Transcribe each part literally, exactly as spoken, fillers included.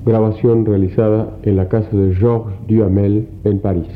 Grabación realizada en la casa de Georges Duhamel en Paris.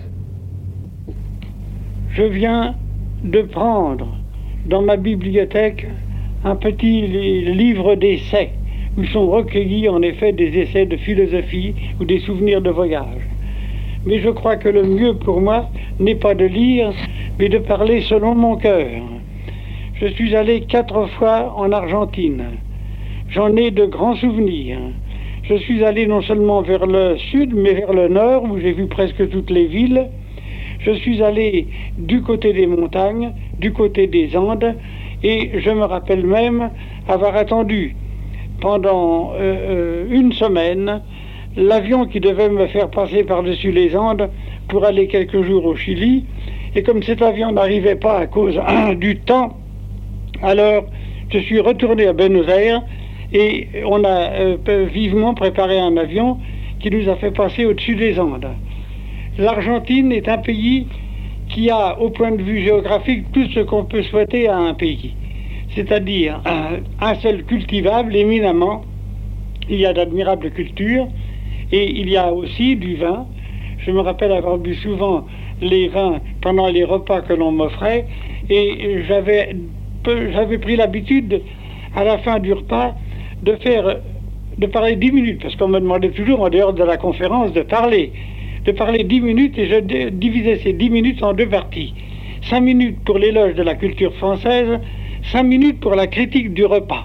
Je viens de prendre dans ma bibliothèque un petit livre d'essais où sont recueillis en effet des essais de philosophie ou des souvenirs de voyage. Mais je crois que le mieux pour moi n'est pas de lire, mais de parler selon mon cœur. Je suis allé quatre fois en Argentine. J'en ai de grands souvenirs. Je suis allé non seulement vers le sud, mais vers le nord, où j'ai vu presque toutes les villes. Je suis allé du côté des montagnes, du côté des Andes, et je me rappelle même avoir attendu pendant euh, une semaine l'avion qui devait me faire passer par-dessus les Andes pour aller quelques jours au Chili. Et comme cet avion n'arrivait pas à cause hein, du temps, alors je suis retourné à Buenos Aires et on a euh, vivement préparé un avion qui nous a fait passer au-dessus des Andes. L'Argentine est un pays qui a, au point de vue géographique, tout ce qu'on peut souhaiter à un pays. C'est-à-dire un, un seul cultivable éminemment, il y a d'admirables cultures, et il y a aussi du vin. Je me rappelle avoir bu souvent les vins pendant les repas que l'on m'offrait, et j'avais, j'avais pris l'habitude, à la fin du repas, de faire, de parler dix minutes, parce qu'on me demandait toujours, en dehors de la conférence, de parler. de parler dix minutes, et je divisais ces dix minutes en deux parties. Cinq minutes pour l'éloge de la culture française, cinq minutes pour la critique du repas.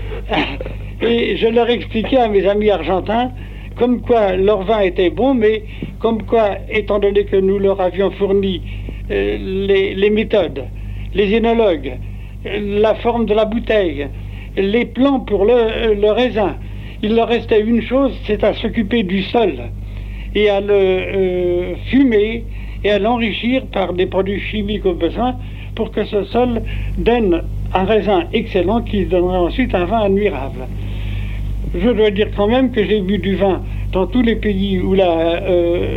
Et je leur expliquais à mes amis argentins comme quoi leur vin était bon, mais comme quoi, étant donné que nous leur avions fourni euh, les, les méthodes, les énologues, la forme de la bouteille, les plants pour le, le raisin, il leur restait une chose, c'est à s'occuper du sol et à le euh, fumer et à l'enrichir par des produits chimiques au besoin pour que ce sol donne un raisin excellent qui donnerait ensuite un vin admirable. Je dois dire quand même que j'ai bu du vin dans tous les pays où, la, euh,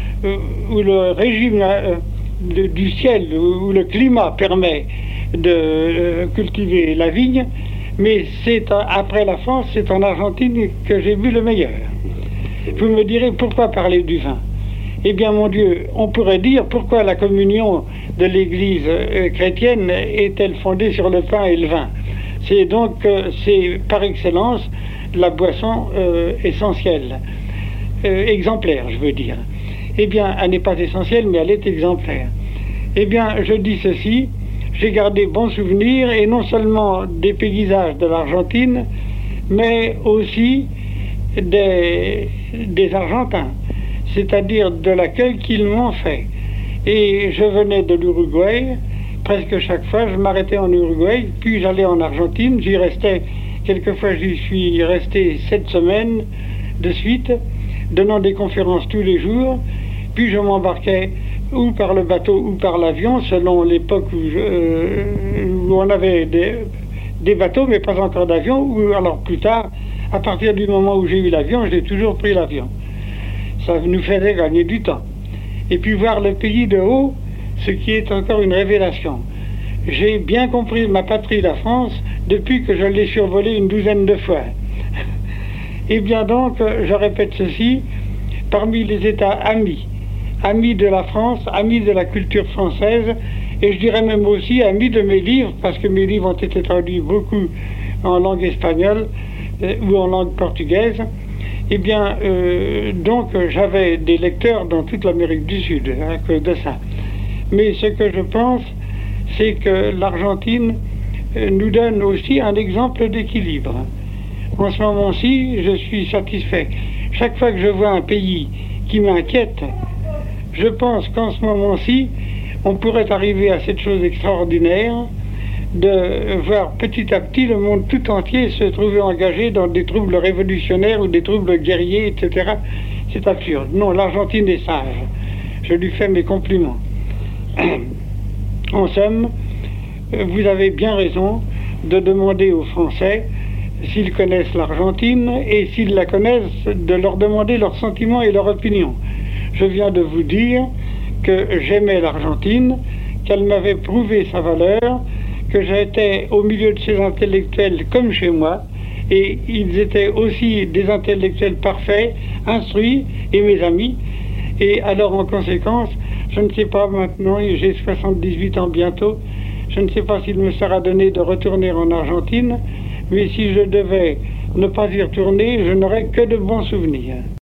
où le régime euh, de, du ciel, où le climat permet de euh, cultiver la vigne, mais c'est après la France, c'est en Argentine que j'ai bu le meilleur. Vous me direz, pourquoi parler du vin? Eh bien, mon Dieu, on pourrait dire pourquoi la communion de l'Église euh, chrétienne est-elle fondée sur le pain et le vin? C'est donc, euh, c'est par excellence la boisson euh, essentielle, euh, exemplaire, je veux dire. Eh bien, elle n'est pas essentielle, mais elle est exemplaire. Eh bien, je dis ceci, j'ai gardé bon souvenir, et non seulement des paysages de l'Argentine, mais aussi des, des Argentins, c'est-à-dire de l'accueil qu'ils m'ont fait. Et je venais de l'Uruguay, presque chaque fois, je m'arrêtais en Uruguay, puis j'allais en Argentine, j'y restais, quelquefois j'y suis resté sept semaines de suite, donnant des conférences tous les jours, puis je m'embarquais ou par le bateau ou par l'avion, selon l'époque où, je, euh, où on avait des, des bateaux, mais pas encore d'avion, ou alors plus tard, à partir du moment où j'ai eu l'avion, j'ai toujours pris l'avion. Ça nous faisait gagner du temps. Et puis voir le pays de haut, ce qui est encore une révélation. J'ai bien compris ma patrie, la France, depuis que je l'ai survolée une douzaine de fois. Et bien donc, je répète ceci, parmi les États amis, amis de la France, amis de la culture française, et je dirais même aussi amis de mes livres, parce que mes livres ont été traduits beaucoup en langue espagnole euh, ou en langue portugaise. Eh bien, euh, donc j'avais des lecteurs dans toute l'Amérique du Sud à cause de ça. Mais ce que je pense, c'est que l'Argentine euh, nous donne aussi un exemple d'équilibre. En ce moment-ci, je suis satisfait. Chaque fois que je vois un pays qui m'inquiète, je pense qu'en ce moment-ci, on pourrait arriver à cette chose extraordinaire de voir petit à petit le monde tout entier se trouver engagé dans des troubles révolutionnaires ou des troubles guerriers, et cetera. C'est absurde. Non, l'Argentine est sage. Je lui fais mes compliments. En somme, vous avez bien raison de demander aux Français s'ils connaissent l'Argentine, et s'ils la connaissent, de leur demander leurs sentiments et leur opinion. Je viens de vous dire que j'aimais l'Argentine, qu'elle m'avait prouvé sa valeur, que j'étais au milieu de ces intellectuels comme chez moi, Et ils étaient aussi des intellectuels parfaits, instruits, et mes amis. Et alors, en conséquence, je ne sais pas maintenant, j'ai soixante-dix-huit ans bientôt, je ne sais pas s'il me sera donné de retourner en Argentine, mais si je devais ne pas y retourner, je n'aurais que de bons souvenirs.